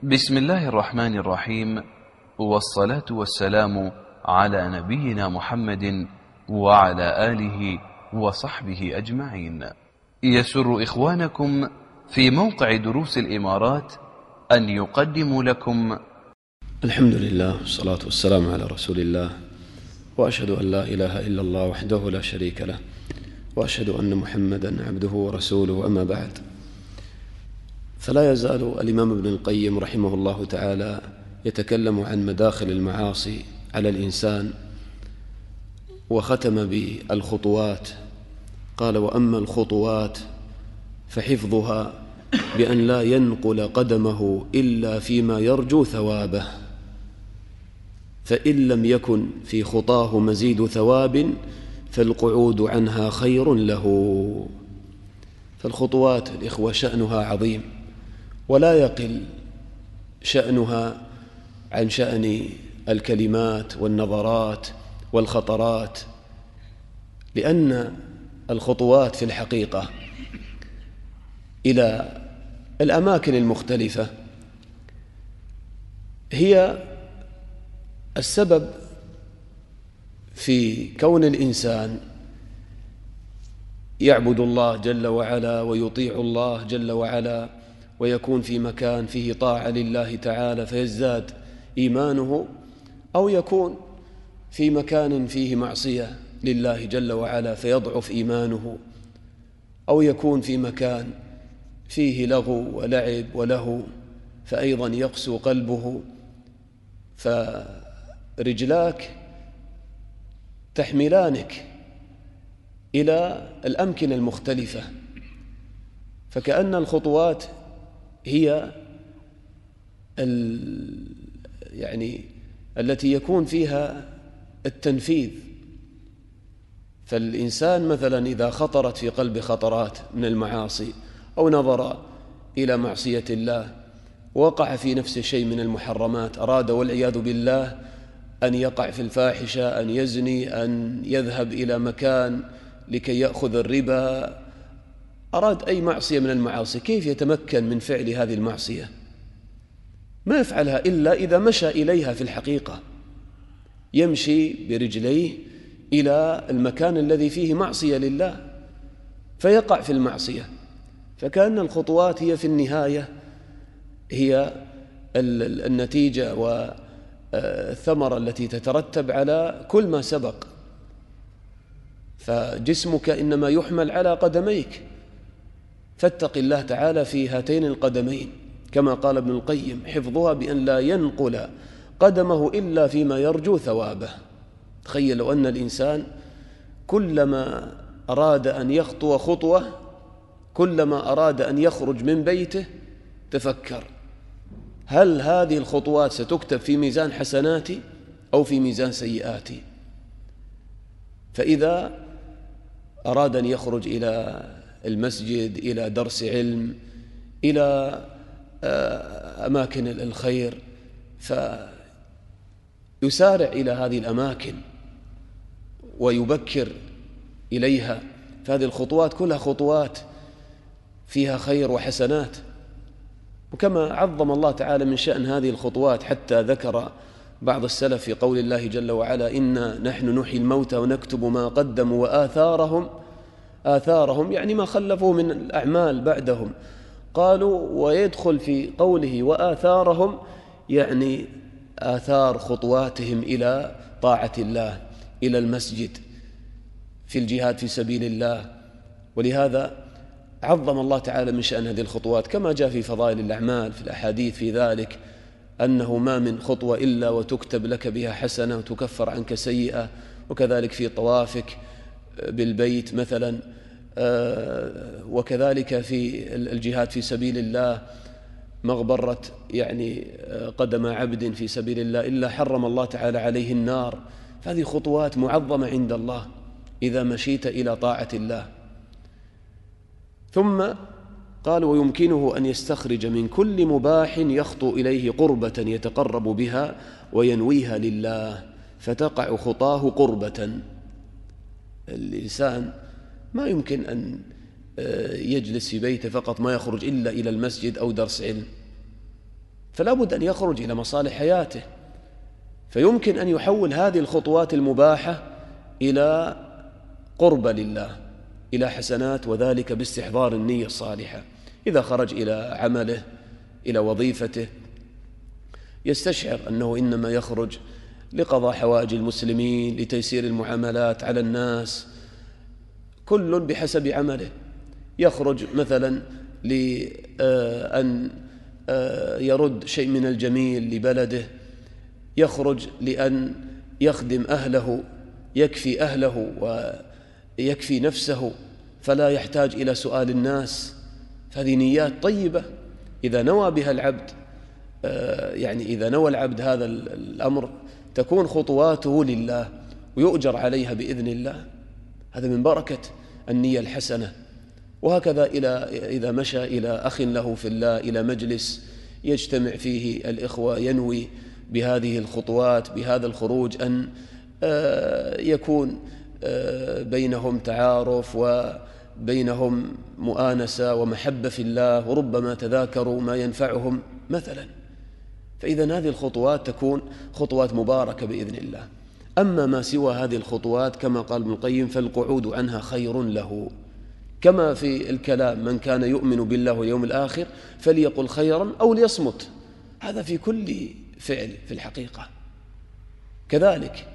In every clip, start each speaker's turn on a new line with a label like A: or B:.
A: بسم الله الرحمن الرحيم، والصلاة والسلام على نبينا محمد وعلى آله وصحبه أجمعين. يسر إخوانكم في موقع دروس الإمارات أن يقدموا لكم
B: الحمد لله والصلاة والسلام على رسول الله، وأشهد أن لا إله إلا الله وحده لا شريك له، وأشهد أن محمدا عبده ورسوله. أما بعد، فلا يزال الإمام ابن القيم رحمه الله تعالى يتكلم عن مداخل المعاصي على الإنسان، وختم بالخطوات. قال: وأما الخطوات فحفظها بأن لا ينقل قدمه إلا فيما يرجو ثوابه، فإن لم يكن في خطاه مزيد ثواب فالقعود عنها خير له. فالخطوات الإخوة شأنها عظيم، ولا يقل شأنها عن شأن الكلمات والنظرات والخطرات، لأن الخطوات في الحقيقة إلى الأماكن المختلفة هي السبب في كون الإنسان يعبد الله جل وعلا ويطيع الله جل وعلا، ويكون في مكان فيه طاعة لله تعالى فيزداد إيمانه، أو يكون في مكان فيه معصية لله جل وعلا فيضعف إيمانه، أو يكون في مكان فيه لغو ولعب ولهو فأيضا يقسو قلبه. فرجلاك تحملانك إلى الأمكنة المختلفة، فكأن الخطوات هي التي يكون فيها التنفيذ. فالإنسان مثلا إذا خطرت في قلب خطرات من المعاصي، أو نظر إلى معصية الله، وقع في نفسه شيء من المحرمات، أراد والعياذ بالله أن يقع في الفاحشة، أن يزني، أن يذهب إلى مكان لكي يأخذ الربا، أراد أي معصية من المعاصي، كيف يتمكن من فعل هذه المعصية؟ ما يفعلها إلا إذا مشى إليها. في الحقيقة يمشي برجليه إلى المكان الذي فيه معصية لله فيقع في المعصية. فكأن الخطوات هي في النهاية هي النتيجة والثمرة التي تترتب على كل ما سبق. فجسمك إنما يحمل على قدميك، فاتق الله تعالى في هاتين القدمين، كما قال ابن القيم: حفظها بأن لا ينقل قدمه إلا فيما يرجو ثوابه. تخيل لو أن الإنسان كلما أراد أن يخطو خطوة، كلما أراد أن يخرج من بيته تفكر: هل هذه الخطوات ستكتب في ميزان حسناتي أو في ميزان سيئاتي؟ فإذا أراد أن يخرج إلى المسجد، إلى درس علم، إلى أماكن الخير، فيسارع إلى هذه الأماكن ويبكر إليها. فهذه الخطوات كلها خطوات فيها خير وحسنات. وكما عظم الله تعالى من شأن هذه الخطوات، حتى ذكر بعض السلف في قول الله جل وعلا: إنا نحن نحيي الموتى ونكتب ما قدموا وآثارهم يعني ما خلفوا من الأعمال بعدهم. قالوا: ويدخل في قوله وآثارهم يعني آثار خطواتهم إلى طاعة الله، إلى المسجد، في الجهاد في سبيل الله. ولهذا عظم الله تعالى من شأن هذه الخطوات، كما جاء في فضائل الأعمال في الأحاديث في ذلك، أنه ما من خطوة إلا وتكتب لك بها حسنة وتكفر عنك سيئة. وكذلك في طوافك بالبيت مثلا، وكذلك في الجهاد في سبيل الله، مغبرة يعني قدم عبد في سبيل الله إلا حرم الله تعالى عليه النار. هذه خطوات معظمة عند الله إذا مشيت إلى طاعة الله. ثم قال: ويمكنه أن يستخرج من كل مباح يخطو إليه قربة يتقرب بها وينويها لله، فتقع خطاه قربة. الإنسان ما يمكن أن يجلس في بيته فقط، ما يخرج إلا إلى المسجد أو درس علم، فلا بد أن يخرج إلى مصالح حياته، فيمكن أن يحول هذه الخطوات المباحة إلى قرب لله، إلى حسنات، وذلك باستحضار النية الصالحة. إذا خرج إلى عمله، إلى وظيفته، يستشعر أنه إنما يخرج لقضاء حوائج المسلمين، لتيسير المعاملات على الناس، كل بحسب عمله. يخرج مثلا لأن يرد شيء من الجميل لبلده، يخرج لأن يخدم أهله، يكفي أهله ويكفي نفسه فلا يحتاج إلى سؤال الناس. هذه نيات طيبة إذا نوى بها العبد، يعني إذا نوى العبد هذا الأمر تكون خطواته لله ويؤجر عليها بإذن الله. هذا من بركة النية الحسنة. وهكذا إذا مشى إلى أخ له في الله، إلى مجلس يجتمع فيه الإخوة، ينوي بهذه الخطوات، بهذا الخروج، أن يكون بينهم تعارف وبينهم مؤانسة ومحبة في الله، وربما تذاكروا ما ينفعهم مثلا. فإذا هذه الخطوات تكون خطوات مباركة بإذن الله. أما ما سوى هذه الخطوات كما قال ابن القيم فالقعود عنها خير له، كما في الكلام: من كان يؤمن بالله واليوم الآخر فليقل خيرا أو ليصمت. هذا في كل فعل في الحقيقة. كذلك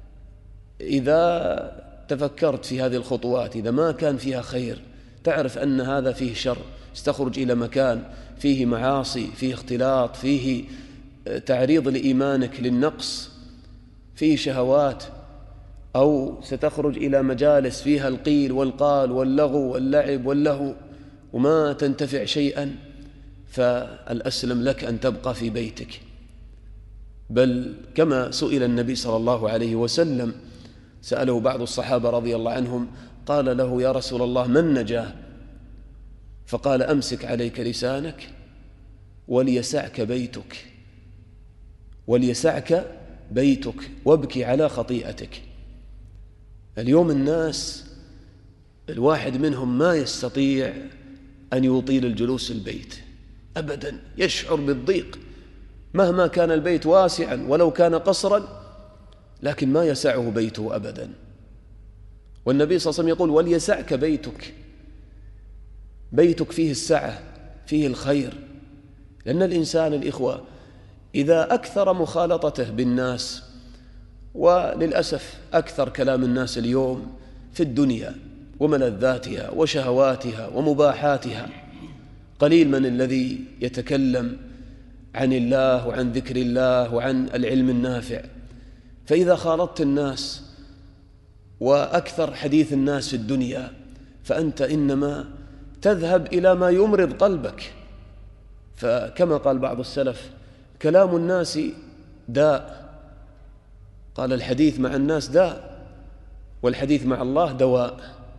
B: إذا تفكرت في هذه الخطوات، إذا ما كان فيها خير تعرف أن هذا فيه شر، استخرج إلى مكان فيه معاصي، فيه اختلاط، فيه تعريض لإيمانك للنقص، فيه شهوات، أو ستخرج إلى مجالس فيها القيل والقال واللغو واللعب واللهو وما تنتفع شيئا، فالأسلم لك أن تبقى في بيتك. بل كما سئل النبي صلى الله عليه وسلم، سأله بعض الصحابة رضي الله عنهم، قال له: يا رسول الله ما النجاة؟ فقال: أمسك عليك لسانك وليسعك بيتك، وليسعك بيتك وابكي على خطيئتك. اليوم الناس الواحد منهم ما يستطيع أن يطيل الجلوس في البيت أبدا، يشعر بالضيق مهما كان البيت واسعا ولو كان قصرا، لكن ما يسعه بيته أبدا. والنبي صلى الله عليه وسلم يقول: وليسعك بيتك. بيتك فيه السعة، فيه الخير. لأن الإنسان الإخوة إذا أكثر مخالطته بالناس، وللأسف أكثر كلام الناس اليوم في الدنيا وملذاتها وشهواتها ومباحاتها، قليل من الذي يتكلم عن الله وعن ذكر الله وعن العلم النافع. فإذا خالطت الناس وأكثر حديث الناس في الدنيا فأنت إنما تذهب إلى ما يمرض قلبك. فكما قال بعض السلف: كلام الناس داء. قال: الحديث مع الناس داء، والحديث مع الله دواء.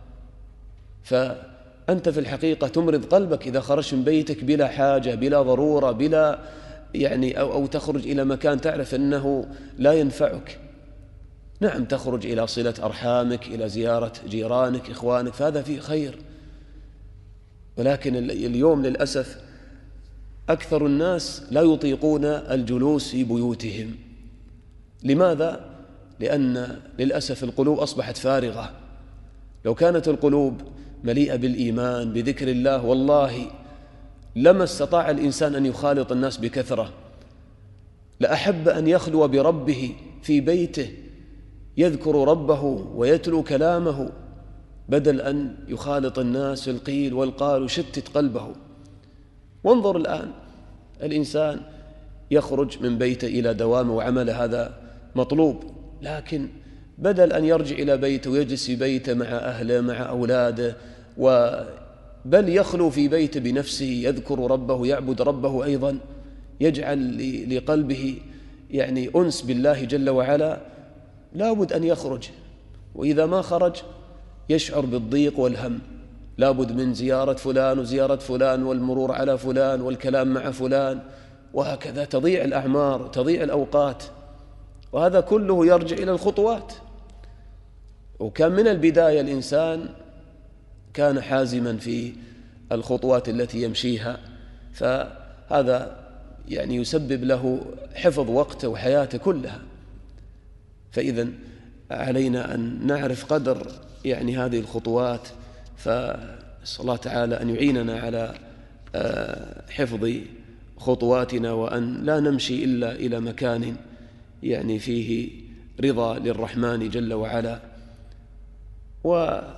B: فأنت في الحقيقة تمرض قلبك إذا خرجت من بيتك بلا حاجة، بلا ضرورة، بلا أو تخرج إلى مكان تعرف أنه لا ينفعك. نعم، تخرج إلى صلة أرحامك، إلى زيارة جيرانك إخوانك، فهذا فيه خير. ولكن اليوم للأسف أكثر الناس لا يطيقون الجلوس في بيوتهم. لماذا؟ لأن للأسف القلوب أصبحت فارغة. لو كانت القلوب مليئة بالإيمان بذكر الله والله لما استطاع الإنسان أن يخالط الناس بكثرة، لأحب أن يخلو بربه في بيته يذكر ربه ويتلو كلامه، بدل أن يخالط الناس في القيل والقال وشتت قلبه. وانظر الآن، الإنسان يخرج من بيته إلى دوامه وعمله، هذا مطلوب، لكن بدل أن يرجع إلى بيته ويجلس في بيته مع أهله مع أولاده، بل يخلو في بيته بنفسه يذكر ربه يعبد ربه أيضا، يجعل لقلبه أنس بالله جل وعلا، لابد أن يخرج. وإذا ما خرج يشعر بالضيق والهم، لابد من زيارة فلان وزيارة فلان والمرور على فلان والكلام مع فلان، وهكذا تضيع الأعمار تضيع الأوقات. وهذا كله يرجع إلى الخطوات. وكان من البداية الإنسان كان حازما في الخطوات التي يمشيها، فهذا يعني يسبب له حفظ وقته وحياته كلها. فإذا علينا أن نعرف قدر يعني هذه الخطوات، فنسأل الله تعالى أن يعيننا على حفظ خطواتنا، وأن لا نمشي إلا إلى مكان يعني فيه رضا للرحمن جل وعلا. وختم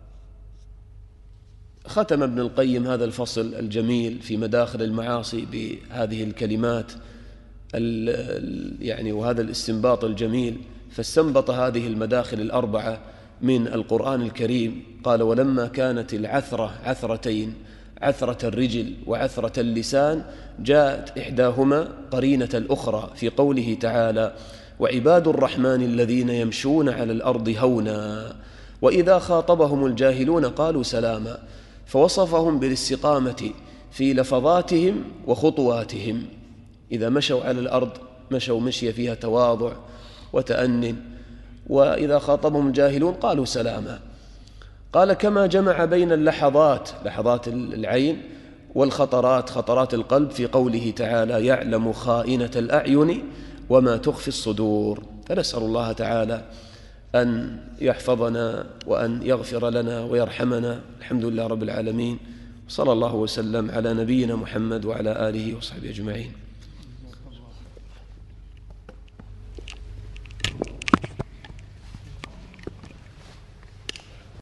B: ابن القيم هذا الفصل الجميل في مداخل المعاصي بهذه الكلمات يعني وهذا الاستنباط الجميل، فاستنبط هذه المداخل الأربعة من القرآن الكريم. قال: ولما كانت العثرة عثرتين، عثرة الرجل وعثرة اللسان، جاءت إحداهما قرينة الأخرى في قوله تعالى: وعباد الرحمن الذين يمشون على الأرض هونا وإذا خاطبهم الجاهلون قالوا سلاما، فوصفهم بالاستقامة في لفظاتهم وخطواتهم. إذا مشوا على الأرض مشوا مشي فيها تواضع وتأن، وإذا خاطبهم الجاهلون قالوا سلاما. قال: كما جمع بين اللحظات، لحظات العين، والخطرات، خطرات القلب، في قوله تعالى: يعلم خائنة الأعين وما تخفي الصدور. فنسأل الله تعالى أن يحفظنا وأن يغفر لنا ويرحمنا. الحمد لله رب العالمين، صلى الله وسلم على نبينا محمد وعلى آله وصحبه أجمعين.